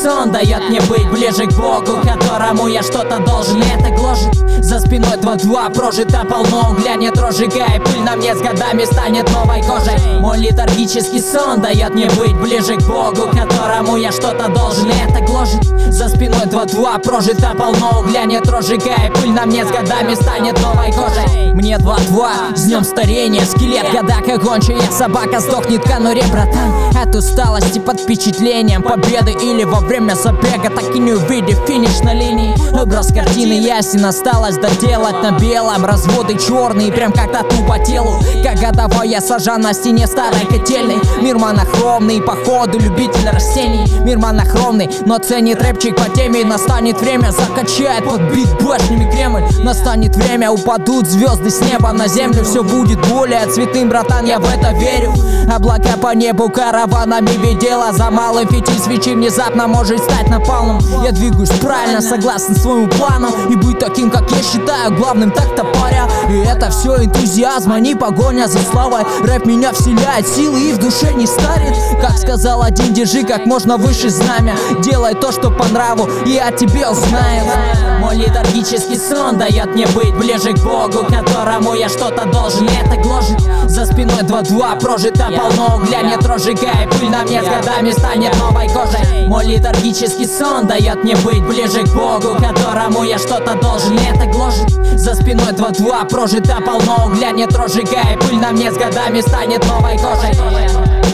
сон дает мне быть ближе к Богу, которому я что-то должен, и это гложет. За спиной 2-2 прожито полно угля, нет разжигая пыль на мне, с годами станет новой кожей. Мой летаргический сон дает мне быть ближе к Богу, которому я что-то должен, и это гложет. За спиной 2-2 прожито полно угля, нет разжигая пыль на мне, с годами станет новой кожей. Мне 2-2, с днем старения, скелет, года как гончая собака сдохнет в конуре, братан. От усталости под впечатлением победы или во время забега, так и не увидев финиш на линии. Образ картины ясен, осталось доделать на белом, разводы черные, прям как тату по телу. Как годовая сажа на стене старой котельной. Мир монохромный, походу любитель растений. Мир монохромный, но ценит рэпчик по теме. Настанет время, закачает под бит башнями Кремль. Настанет время, упадут звезды с неба на землю. Все будет более цветным, братан, я в это верю. Облака по небу караванами видела. За малым фитиль свечи внезапно может стать напалмом. Я двигаюсь правильно, согласно своему плану, и быть таким, как я считаю главным, так-то паря. И это все энтузиазм, а не погоня за славой. Рэп меня вселяет силы и в душе не старит. Как сказал один, держи как можно выше знамя. Делай то, что по нраву, и о тебе узнают. Мой летаргический сон дает мне быть ближе к Богу, которому я что-то должен, и это гложет. За спиной 2-2 прожито полно угля, нет разжигая пыль на мне, с годами станет новой кожей. Мой летаргический сон дает мне быть ближе к Богу, которому я что-то должен, и это гложет. За спиной 2-2 прожито полно угля, нет разжигая пыль на мне, с годами станет новой кожей.